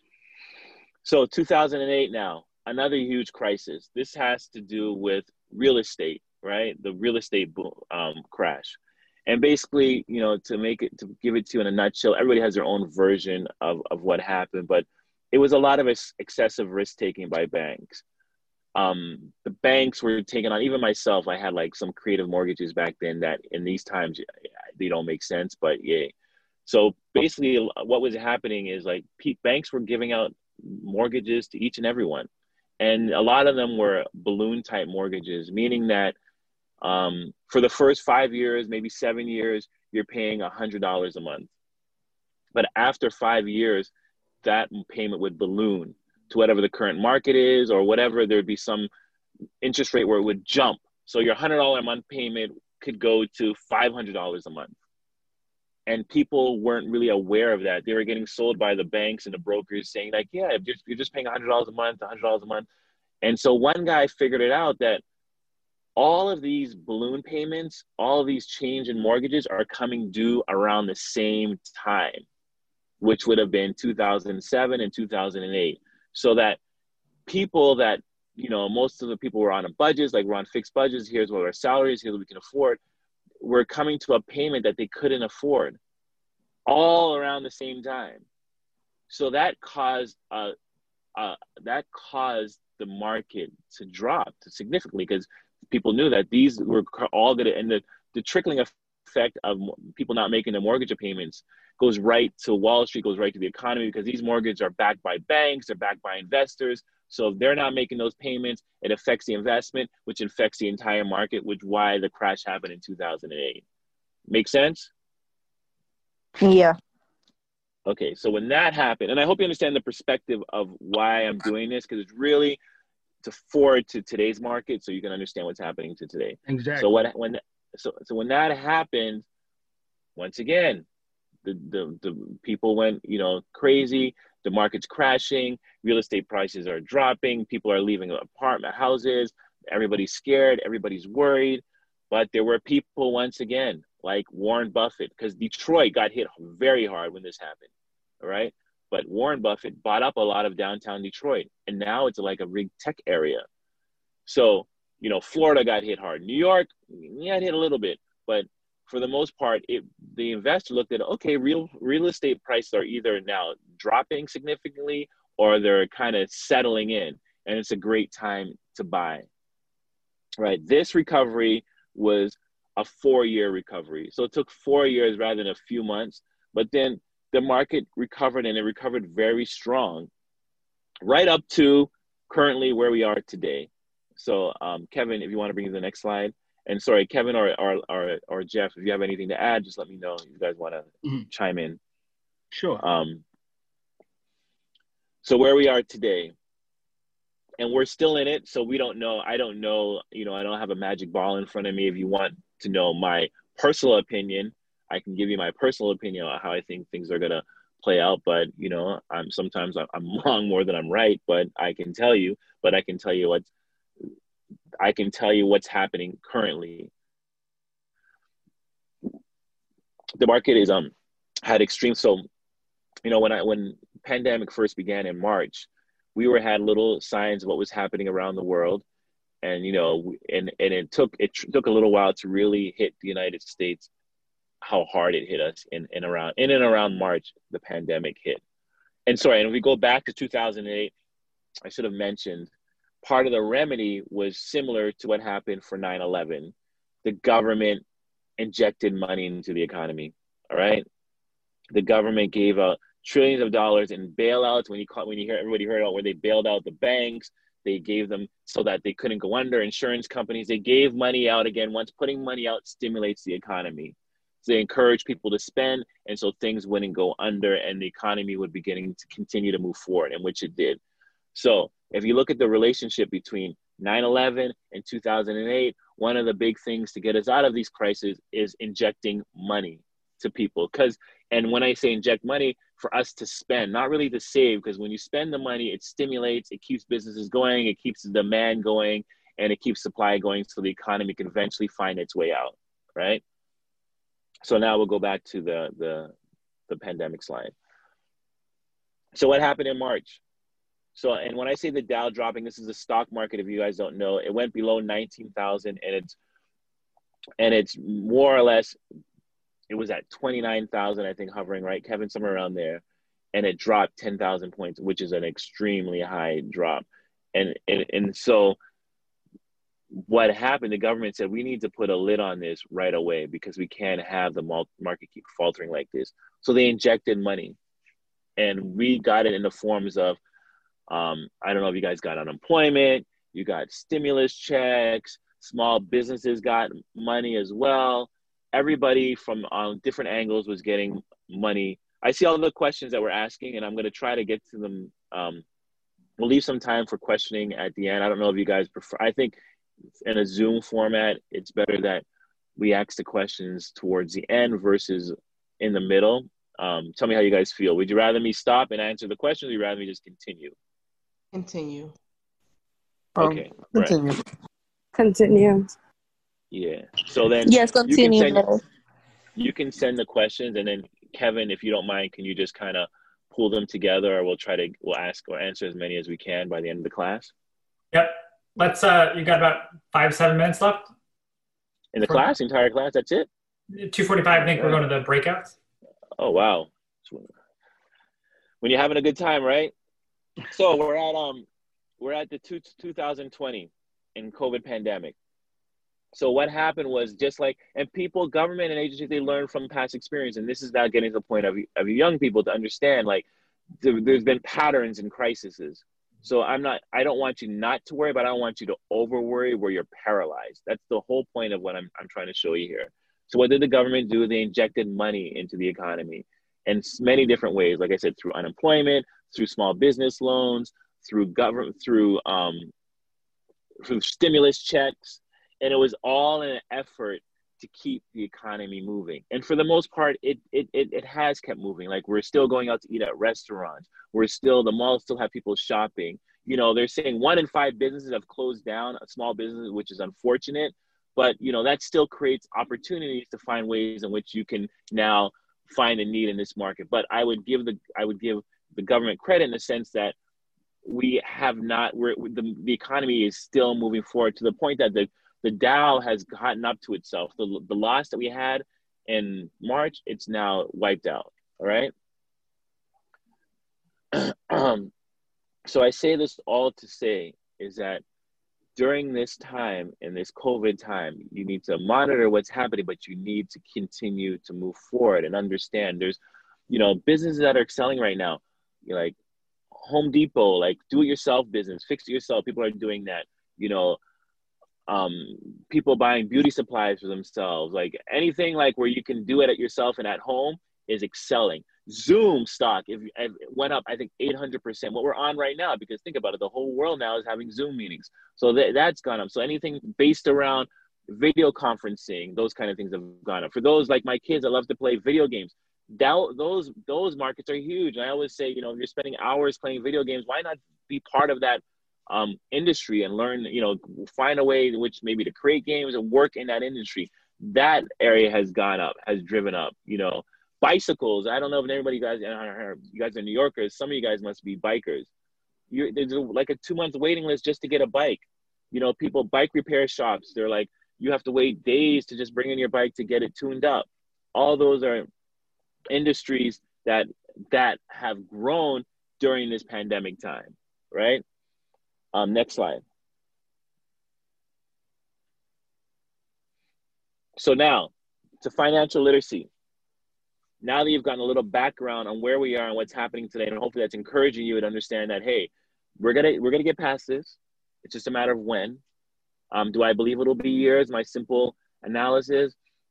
So two thousand eight now, another huge crisis. This has to do with real estate, right? The real estate boom, um, crash. And basically, you know, to make it, to give it to you in a nutshell, everybody has their own version of, of what happened, but it was a lot of ex- excessive risk taking by banks. Um, the banks were taking on, even myself, I had like some creative mortgages back then that in these times, they don't make sense, but yeah. So basically what was happening is like pe- banks were giving out mortgages to each and everyone. And a lot of them were balloon type mortgages, meaning that um, for the first five years, maybe seven years, you're paying one hundred dollars a month. But after five years, that payment would balloon to whatever the current market is or whatever. There'd be some interest rate where it would jump. So your one hundred dollars a month payment could go to five hundred dollars a month. And people weren't really aware of that. They were getting sold by the banks and the brokers saying like, yeah, you're just, you're just paying one hundred dollars a month, one hundred dollars a month. And so one guy figured it out that all of these balloon payments, all of these change in mortgages are coming due around the same time, which would have been two thousand seven and two thousand eight. So that people that, you know, most of the people were on a budget, like we're on fixed budgets, here's what our salaries, here's what we can afford, were coming to a payment that they couldn't afford all around the same time. So that caused uh, uh, that caused the market to drop significantly because people knew that these were all going to, and the, the trickling effect of people not making their mortgage payments goes right to Wall Street, goes right to the economy, because these mortgages are backed by banks, they're backed by investors. So if they're not making those payments, it affects the investment, which affects the entire market, which is why the crash happened in two thousand eight. Make sense?
Yeah.
Okay, so when that happened, and I hope you understand the perspective of why I'm doing this, because it's really to forward to today's market so you can understand what's happening to today.
Exactly.
So what when so so when that happened, once again, the the, the people went, you know, crazy. The market's crashing, real estate prices are dropping, people are leaving apartment houses, everybody's scared, everybody's worried. But there were people, once again, like Warren Buffett, because Detroit got hit very hard when this happened, all right? But Warren Buffett bought up a lot of downtown Detroit, and now it's like a big tech area. So, you know, Florida got hit hard. New York, yeah, it hit a little bit, but for the most part, it, the investor looked at, okay, real real estate prices are either now dropping significantly or they're kind of settling in, and it's a great time to buy, right? This recovery was a four-year recovery. So it took four years rather than a few months, but then the market recovered, and it recovered very strong right up to currently where we are today. So um, Kevin, if you want to bring the next slide. And sorry, Kevin or, or or or Jeff, if you have anything to add, just let me know. You guys want to mm-hmm. chime in?
Sure.
Um, so where we are today, and we're still in it, so we don't know. I don't know. You know, I don't have a magic ball in front of me. If you want to know my personal opinion, I can give you my personal opinion on how I think things are gonna play out. But you know, I'm sometimes I'm wrong more than I'm right. But I can tell you. But I can tell you what's. I can tell you what's happening currently. The market is um had extreme. So, you know, when I when pandemic first began in March, we were had little signs of what was happening around the world, and you know, and and it took it took a little while to really hit the United States. How hard it hit us in in around in and around March, the pandemic hit. And sorry, and if we go back to two thousand eight, I should have mentioned. Part of the remedy was similar to what happened for nine eleven. The government injected money into the economy, all right? The government gave out trillions of dollars in bailouts. When you call, when you hear everybody heard about where they bailed out the banks, they gave them so that they couldn't go under. Insurance companies, they gave money out again. Once putting money out stimulates the economy. So they encouraged people to spend, and so things wouldn't go under, and the economy would be getting to continue to move forward, in which it did. So if you look at the relationship between nine eleven and two thousand eight, one of the big things to get us out of these crises is injecting money to people. Because, and when I say inject money, for us to spend, not really to save, because when you spend the money, it stimulates, it keeps businesses going, it keeps the demand going, and it keeps supply going, so the economy can eventually find its way out, right? So now we'll go back to the, the, the pandemic slide. So what happened in March? So, and when I say the Dow dropping, this is the stock market, if you guys don't know, it went below nineteen thousand, and it's, and it's more or less, it was at twenty-nine thousand, I think, hovering, right, Kevin, somewhere around there. And it dropped ten thousand points, which is an extremely high drop. And, and, and so what happened, the government said, we need to put a lid on this right away because we can't have the market keep faltering like this. So they injected money, and we got it in the forms of, um, I don't know if you guys got unemployment, you got stimulus checks, small businesses got money as well. Everybody from um, different angles was getting money. I see all the questions that we're asking, and I'm going to try to get to them. Um, we'll leave some time for questioning at the end. I don't know if you guys prefer. I think in a Zoom format, it's better that we ask the questions towards the end versus in the middle. Um, tell me how you guys feel. Would you rather me stop and answer the questions, or would you rather me just continue?
Continue.
Okay.
Um, continue.
Right.
Continue.
Yeah. So then
yes, continue.
You can, send, you can send the questions, and then Kevin, if you don't mind, can you just kind of pull them together, or we'll try to we'll ask or answer as many as we can by the end of the class.
Yep. Let's. Uh, you got about five seven minutes left
in the For, class, entire class. That's it.
Two forty-five. I think yeah. We're going to the breakouts.
Oh wow! When you're having a good time, right? So we're at um we're at the two, two thousand twenty in COVID pandemic. So what happened was, just like, and people, government and agencies, they learn from past experience. And this is now getting to the point of, of young people to understand, like, there, there's been patterns in crises. So I'm not, I don't want you not to worry, but I don't want you to over worry where you're paralyzed. That's the whole point of what I'm, I'm trying to show you here. So what did the government do? They injected money into the economy in many different ways. Like I said, through unemployment, through small business loans, through government, through, um, through stimulus checks. And it was all in an effort to keep the economy moving. And for the most part, it, it it it has kept moving. Like, we're still going out to eat at restaurants. We're still, the malls still have people shopping. You know, they're saying one in five businesses have closed down, a small business, which is unfortunate. But, you know, that still creates opportunities to find ways in which you can now find a need in this market. But I would give the I would give the government credit in the sense that we have not, we're, the, the economy is still moving forward to the point that the The Dow has gotten up to itself. The, the loss that we had in March, it's now wiped out, all right? um, so I say this all to say is that during this time, in this COVID time, you need to monitor what's happening, but you need to continue to move forward and understand there's, you know, businesses that are excelling right now, you know, like Home Depot, like do-it-yourself business, fix it yourself. People are doing that, you know, um people buying beauty supplies for themselves, like anything like where you can do it at yourself and at home is excelling. Zoom stock if, if it went up, I think eight hundred percent. What we're on right now, because think about it, the whole world now is having Zoom meetings, so th- that's gone up. So anything based around video conferencing, those kind of things have gone up. For those like my kids that love to play video games, that those those markets are huge. And I always say, you know, if you're spending hours playing video games, why not be part of that um, industry and learn, you know, find a way in which maybe to create games and work in that industry. That area has gone up, has driven up, you know, bicycles. I don't know if anybody, guys, you guys are New Yorkers, some of you guys must be bikers. You're, there's like a two month waiting list just to get a bike. You know, people, bike repair shops, they're like, you have to wait days to just bring in your bike to get it tuned up. All those are industries that, that have grown during this pandemic time, right? Um, next slide. So now to financial literacy. Now that you've gotten a little background on where we are and what's happening today, and hopefully that's encouraging you to understand that, hey, we're gonna we're gonna get past this. It's just a matter of when. Um, do I believe it'll be years? My simple analysis,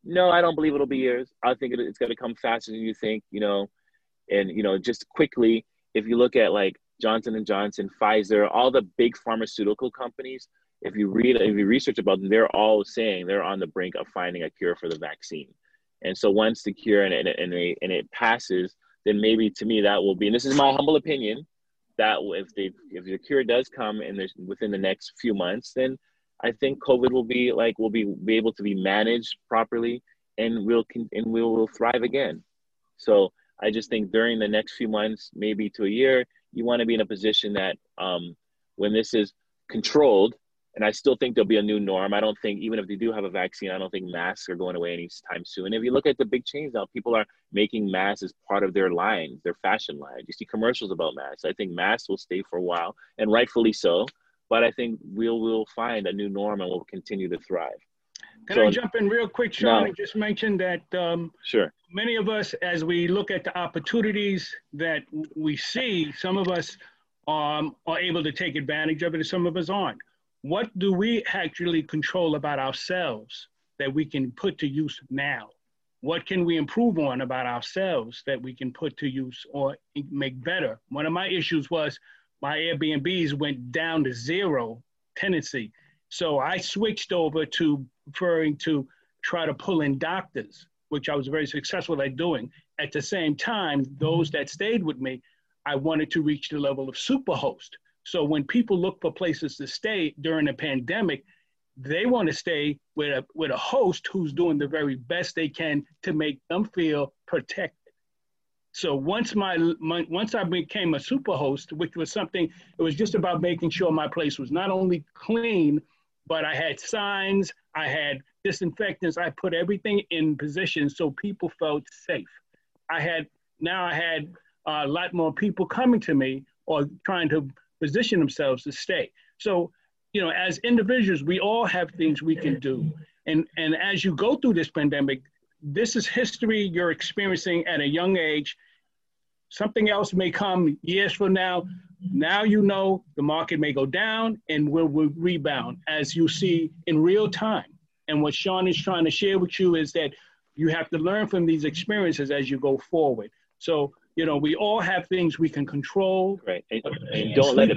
No, I don't believe it'll be years. I think it, it's going to come faster than you think, you know, and, you know, just quickly, if you look at like Johnson and Johnson, Pfizer, all the big pharmaceutical companies, if you read, if you research about them, they're all saying they're on the brink of finding a cure for the vaccine. And so once the cure and, and, and, it, and it passes, then maybe to me that will be, and this is my humble opinion, that if they, if the cure does come in the, within the next few months, then I think COVID will be like, will be, be able to be managed properly, and we'll, and we'll, we'll thrive again. So I just think during the next few months, maybe to a year, you want to be in a position that um, when this is controlled, and I still think there'll be a new norm. I don't think, even if they do have a vaccine, I don't think masks are going away anytime soon. If you look at the big chains now, people are making masks as part of their line, their fashion line. You see commercials about masks. I think masks will stay for a while, and rightfully so. But I think we'll we'll find a new norm and we'll continue to thrive.
Can
so,
I jump in real quick, Sean?
No.
And just mention that um,
sure.
Many of us, as we look at the opportunities that we see, some of us um, are able to take advantage of it, and some of us aren't. What do we actually control about ourselves that we can put to use now? What can we improve on about ourselves that we can put to use or make better? One of my issues was my Airbnbs went down to zero tenancy. So I switched over to preferring to try to pull in doctors, which I was very successful at doing. At the same time, those that stayed with me, I wanted to reach the level of superhost. So when people look for places to stay during the pandemic, they want to stay with a with a host who's doing the very best they can to make them feel protected. So once my, my once I became a superhost, which was something, it was just about making sure my place was not only clean, but I had signs, I had disinfectants, I put everything in position so people felt safe. I had now I had a lot more people coming to me or trying to position themselves to stay. So, you know, as individuals, we all have things we can do. And, and as you go through this pandemic, this is history you're experiencing at a young age. Something else may come years from now. Now you know the market may go down and will, will rebound, as you see in real time. And what Sean is trying to share with you is that you have to learn from these experiences as you go forward. So, you know, we all have things we can control.
Right. And, and don't let it.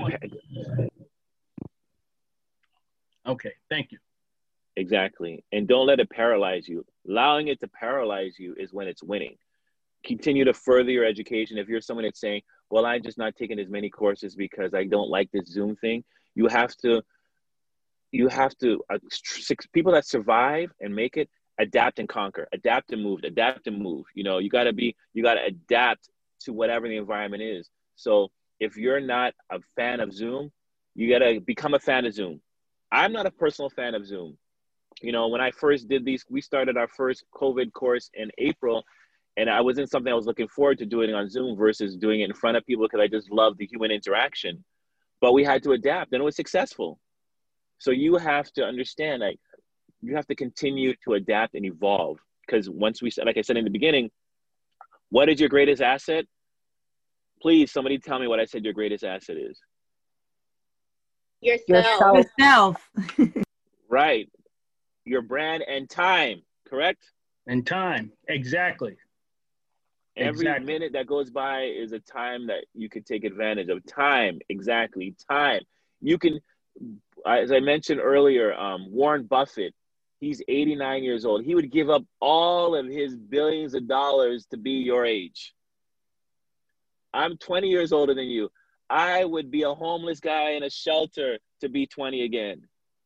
Okay. Thank you.
Exactly. And don't let it paralyze you. Allowing it to paralyze you is when it's winning. Continue to further your education. If you're someone that's saying, well, I'm just not taking as many courses because I don't like this Zoom thing, you have to, you have to, uh, six, people that survive and make it, adapt and conquer, adapt and move, adapt and move. You know, you got to be, you got to adapt to whatever the environment is. So if you're not a fan of Zoom, you got to become a fan of Zoom. I'm not a personal fan of Zoom. You know, when I first did these, we started our first COVID course in April, and I wasn't something I was looking forward to doing on Zoom versus doing it in front of people because I just love the human interaction. But we had to adapt, and it was successful. So you have to understand, like, you have to continue to adapt and evolve, because once we said, like I said in the beginning, what is your greatest asset? Please, somebody tell me what I said your greatest asset is.
Yourself.
Yourself.
Right. Your brand and time, correct?
And time, exactly.
Every
exactly.
minute that goes by is a time that you could take advantage of. Time, exactly, time. You can, as I mentioned earlier, um, Warren Buffett, he's eighty-nine years old. He would give up all of his billions of dollars to be your age. I'm twenty years older than you. I would be a homeless guy in a shelter to be twenty again.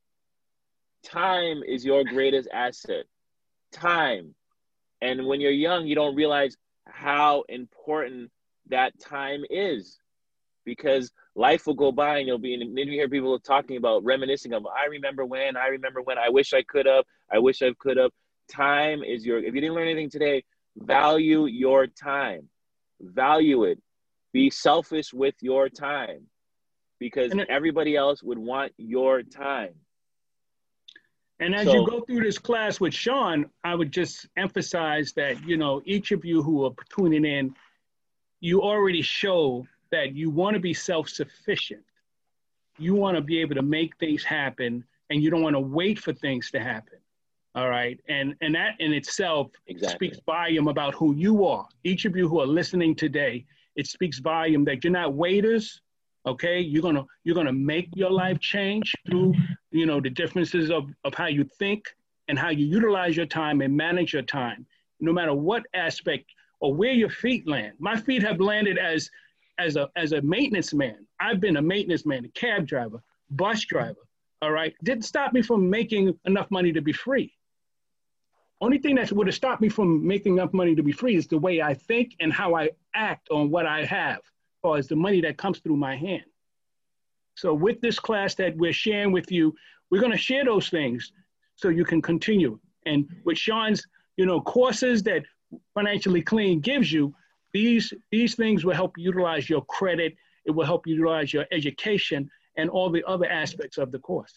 Time is your greatest asset. Time. And when you're young, you don't realize how important that time is, because life will go by and you'll be, and then you hear people talking about reminiscing of, I remember when, I remember when, I wish I could have, I wish I could have. Time is your, if you didn't learn anything today, value your time, value it, be selfish with your time, because everybody else would want your time.
And as
So-
you go through this class with Sean, I would just emphasize that, you know, each of you who are tuning in, you already show that you want to be self-sufficient. You want to be able to make things happen, and you don't want to wait for things to happen. All right. And and that in itself
Exactly.
speaks volume about who you are. Each of you who are listening today, it speaks volume that you're not waiters. Okay. You're gonna you're gonna make your life change through, you know, the differences of, of how you think and how you utilize your time and manage your time, no matter what aspect or where your feet land. My feet have landed as as a as a maintenance man. I've been a maintenance man, a cab driver, bus driver. All right. Didn't stop me from making enough money to be free. Only thing that would have stopped me from making enough money to be free is the way I think and how I act on what I have, as far as the money that comes through my hand. So with this class that we're sharing with you, we're going to share those things so you can continue. And with Sean's, you know, courses that Financially Clean gives you, these, these things will help you utilize your credit. It will help you utilize your education and all the other aspects of the course.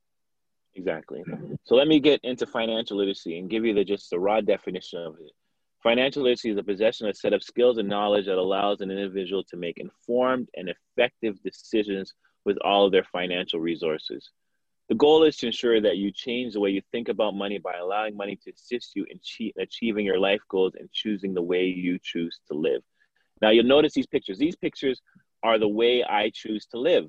Exactly. So let me get into financial literacy and give you the just the raw definition of it. Financial literacy is the possession of a set of skills and knowledge that allows an individual to make informed and effective decisions with all of their financial resources. The goal is to ensure that you change the way you think about money by allowing money to assist you in che- achieving your life goals and choosing the way you choose to live. Now you'll notice these pictures. These pictures are the way I choose to live,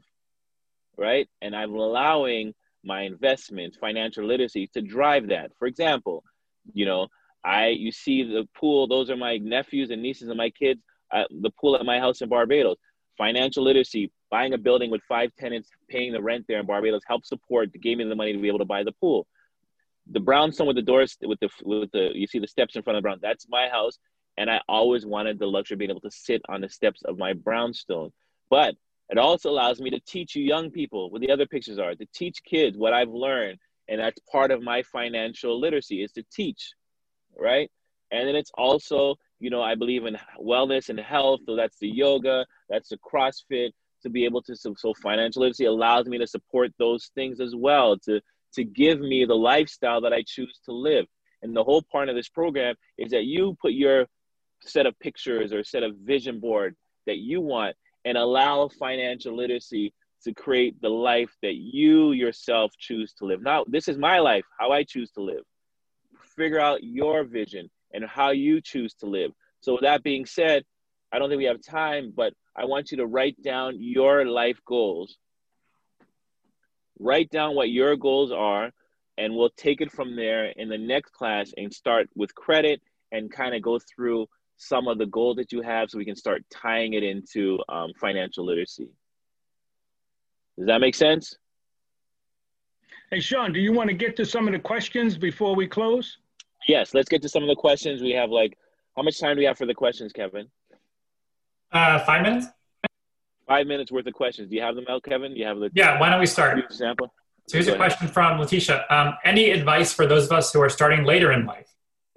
right? And I'm allowing my investments, financial literacy to drive that. For example, you know, I, you see the pool, those are my nephews and nieces and my kids, uh, the pool at my house in Barbados. Financial literacy, buying a building with five tenants, paying the rent there in Barbados, helped support, gave me the money to be able to buy the pool. The brownstone with the doors, with the, with the, you see the steps in front of the brown, that's my house. And I always wanted the luxury of being able to sit on the steps of my brownstone. But it also allows me to teach you young people what the other pictures are, to teach kids what I've learned. And that's part of my financial literacy, is to teach, right? And then it's also, you know, I believe in wellness and health. So that's the yoga, that's the CrossFit, to be able to, so, so financial literacy allows me to support those things as well, to, to give me the lifestyle that I choose to live. And the whole part of this program is that you put your set of pictures or set of vision board that you want, and allow financial literacy to create the life that you yourself choose to live. Now, this is my life, how I choose to live. Figure out your vision and how you choose to live. So with that being said, I don't think we have time, but I want you to write down your life goals. Write down what your goals are, and we'll take it from there in the next class and start with credit and kind of go through some of the goals that you have so we can start tying it into um, financial literacy. Does that make sense?
Hey, Sean, do you want to get to some of the questions before we close?
Yes, let's get to some of the questions. We have like, how much time do we have for the questions, Kevin?
Uh, five minutes?
Five minutes worth of questions. Do you have them out, Kevin? Do you have the
Yeah, why don't we start?
Example?
So here's a question from Letitia. Um, any advice for those of us who are starting later in life?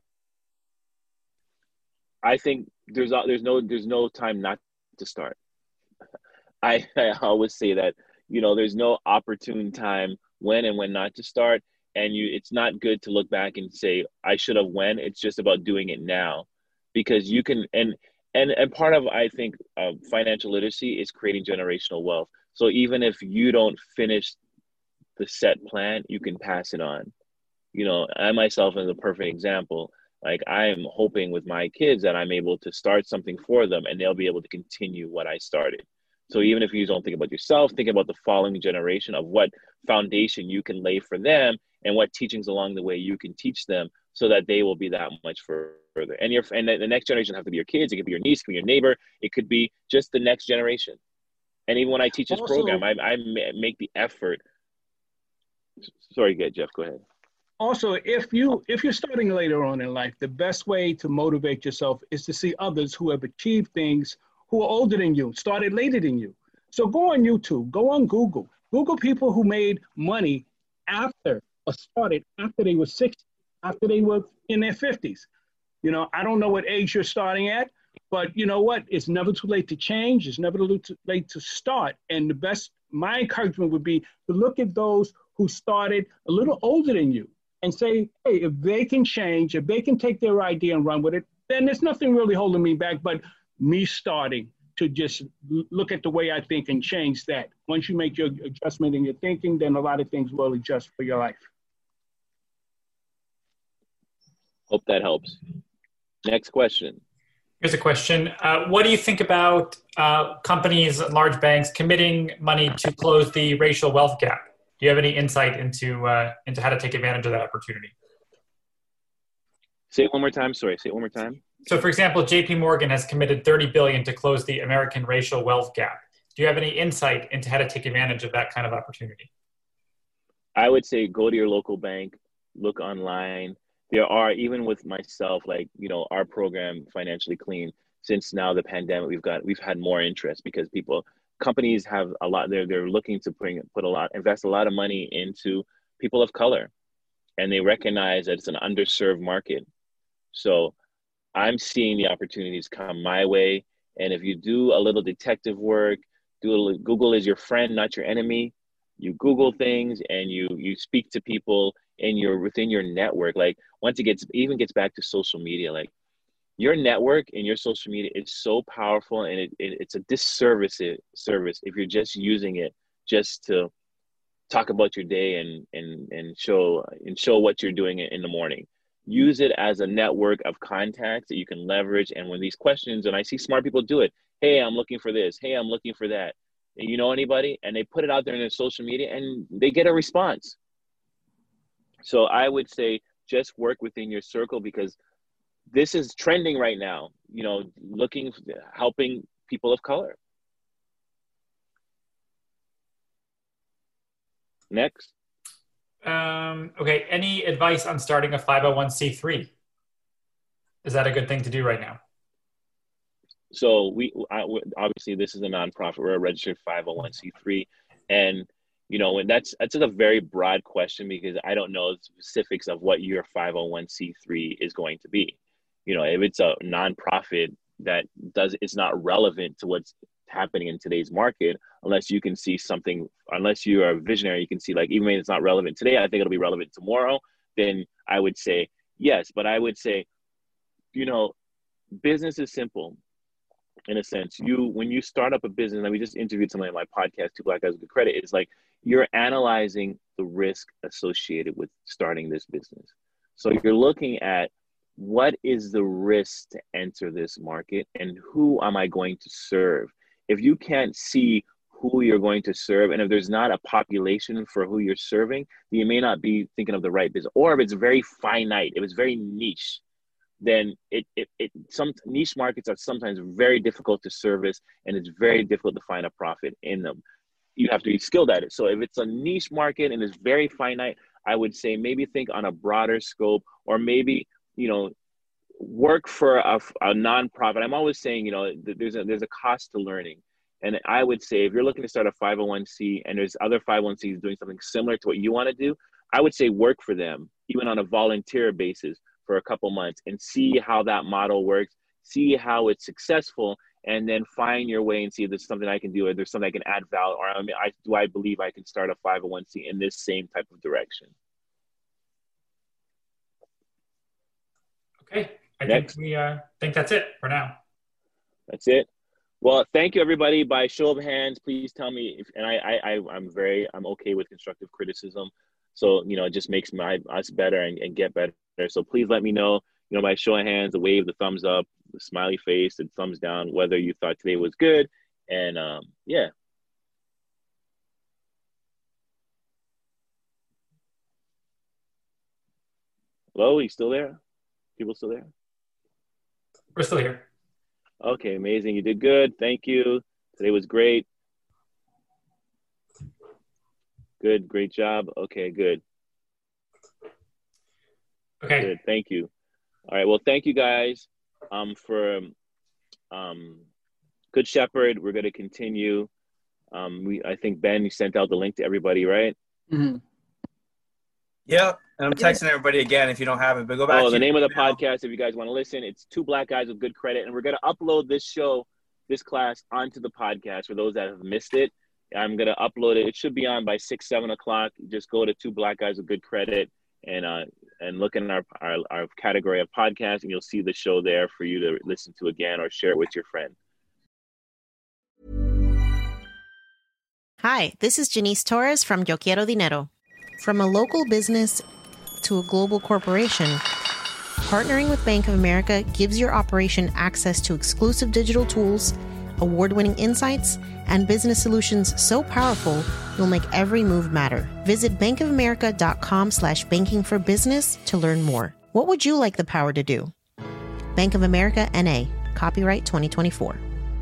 I think there's there's no there's no time not to start. I, I always say that, you know, there's no opportune time when and when not to start. And you, it's not good to look back and say, I should have when. It's just about doing it now, because you can, and and and part of, I think, uh, financial literacy is creating generational wealth. So even if you don't finish the set plan, you can pass it on. You know, I myself am a perfect example. Like, I am hoping with my kids that I'm able to start something for them and they'll be able to continue what I started. So even if you don't think about yourself, think about the following generation of what foundation you can lay for them and what teachings along the way you can teach them so that they will be that much further. And your and the next generation have to be your kids. It could be your niece, it could be your neighbor. It could be just the next generation. And even when I teach this
Also,
program, I, I make the effort. Sorry, good, Jeff, go ahead.
Also, if you if you're starting later on in life, the best way to motivate yourself is to see others who have achieved things, who are older than you, started later than you. So go on YouTube, go on Google, Google people who made money after or started after they were sixty, after they were in their fifties. You know, I don't know what age you're starting at, but you know what? It's never too late to change. It's never too late to start. And the best, my encouragement would be to look at those who started a little older than you and say, hey, if they can change, if they can take their idea and run with it, then there's nothing really holding me back but me starting to just look at the way I think and change that. Once you make your adjustment in your thinking, then a lot of things will adjust for your life.
Hope that helps. Next question.
Here's a question. Uh, what do you think about uh, companies, large banks, committing money to close the racial wealth gap? Do you have any insight into uh, into how to take advantage of that opportunity?
Say it one more time. Sorry, say it one more time.
So, for example, J P Morgan has committed thirty billion dollars to close the American racial wealth gap. Do you have any insight into how to take advantage of that kind of opportunity?
I would say go to your local bank, look online. There are, even with myself, like, you know, our program, Financially Clean, since now the pandemic, we've got, we've had more interest because people, companies have a lot, they're, they're looking to bring, put a lot, invest a lot of money into people of color. And they recognize that it's an underserved market. So I'm seeing the opportunities come my way. And if you do a little detective work, do a little, Google is your friend, not your enemy. You Google things and you you speak to people in your within your network. Like once it gets even gets back to social media, like your network and your social media is so powerful, and it, it it's a disservice it, service if you're just using it just to talk about your day and and and show and show what you're doing in the morning. Use it as a network of contacts that you can leverage. And when these questions, and I see smart people do it, hey, I'm looking for this. Hey, I'm looking for that. You know anybody? And they put it out there in their social media and they get a response. So I would say just work within your circle, because this is trending right now, you know, looking, helping people of color. Next.
Um, okay. Any advice on starting a five oh one c three? Is that a good thing to do right now?
So we I, obviously this is a nonprofit. We're a registered five oh one c three, and you know, and that's that's a very broad question because I don't know the specifics of what your five oh one c three is going to be. You know, if it's a nonprofit that does, it's not relevant to what's happening in today's market, unless you can see something, unless you are a visionary, you can see like, even if it's not relevant today, I think it'll be relevant tomorrow, then I would say yes. But I would say, you know, business is simple. In a sense, you, when you start up a business, and we just interviewed somebody on my podcast, Two Black Guys with Good Credit, it's like you're analyzing the risk associated with starting this business. So you're looking at what is the risk to enter this market and who am I going to serve? If you can't see who you're going to serve, and if there's not a population for who you're serving, then you may not be thinking of the right business. Or if it's very finite, if it's very niche, then it, it, it some niche markets are sometimes very difficult to service, and it's very difficult to find a profit in them. You have to be skilled at it. So if it's a niche market and it's very finite, I would say maybe think on a broader scope, or maybe, you know, work for a, a nonprofit. I'm always saying, you know, there's a, there's a cost to learning. And I would say if you're looking to start a five oh one c and there's other five oh one c's doing something similar to what you want to do, I would say work for them, even on a volunteer basis, for a couple months and see how that model works, see how it's successful, and then find your way and see if there's something I can do, or there's something I can add value, or I mean, I, do I believe I can start a five oh one c in this same type of direction?
Okay, I
Next.
think we uh, think that's it for now.
That's it. Well, thank you, everybody. By show of hands, please tell me if, and I, I, I I'm very, I'm okay with constructive criticism. So, you know, it just makes my us better and, and get better. So please let me know, you know, by show of hands, the wave, the thumbs up, the smiley face, the thumbs down, whether you thought today was good. And um, yeah. Hello, are you still there? People still there?
We're still here.
Okay, amazing. You did good. Thank you. Today was great. Good, great job. Okay, good.
Okay.
Good, thank you. All right, well, thank you guys um, for um, Good Shepherd. We're going to continue. Um, we, I think, Ben, you sent out the link to everybody, right?
Mm-hmm. Yeah, and I'm texting everybody again if you don't have it, but go back
Oh,
to
the name of the
email.
podcast, if you guys want to listen, it's Two Black Guys with Good Credit, and we're going to upload this show, this class, onto the podcast for those that have missed it. I'm going to upload it. It should be on by six, seven o'clock. Just go to Two Black Guys with Good Credit and uh, and look in our, our, our category of podcast, and you'll see the show there for you to listen to again or share it with your friend.
Hi, this is Janice Torres from Yo Quiero Dinero. From a local business to a global corporation, Partnering with Bank of America gives your operation access to exclusive digital tools, award-winning insights, and business solutions so powerful you'll make every move matter. Visit bankofamerica.com slash banking for business to learn more. What would you like the power to do? Bank of America, N A. Copyright twenty twenty-four.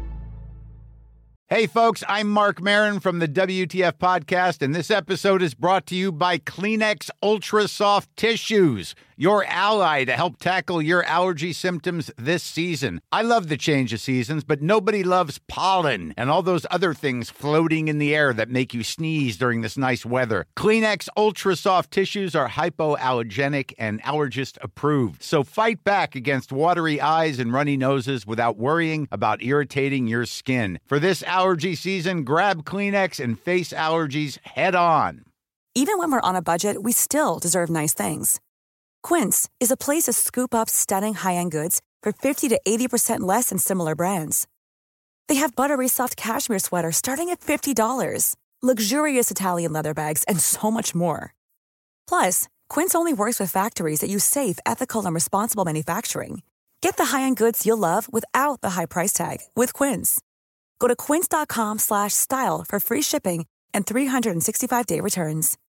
Hey folks, I'm Mark Maron from the W T F Podcast, and this episode is brought to you by Kleenex Ultra Soft Tissues, your ally to help tackle your allergy symptoms this season. I love the change of seasons, but nobody loves pollen and all those other things floating in the air that make you sneeze during this nice weather. Kleenex Ultra Soft Tissues are hypoallergenic and allergist approved, so fight back against watery eyes and runny noses without worrying about irritating your skin. For this allergy season, grab Kleenex and face allergies head on.
Even when we're on a budget, we still deserve nice things. Quince is a place to scoop up stunning high-end goods for fifty to eighty percent less than similar brands. They have buttery soft cashmere sweaters starting at fifty dollars, luxurious Italian leather bags, and so much more. Plus, Quince only works with factories that use safe, ethical, and responsible manufacturing. Get the high-end goods you'll love without the high price tag with Quince. Go to quince.com slash style for free shipping and three sixty-five day returns.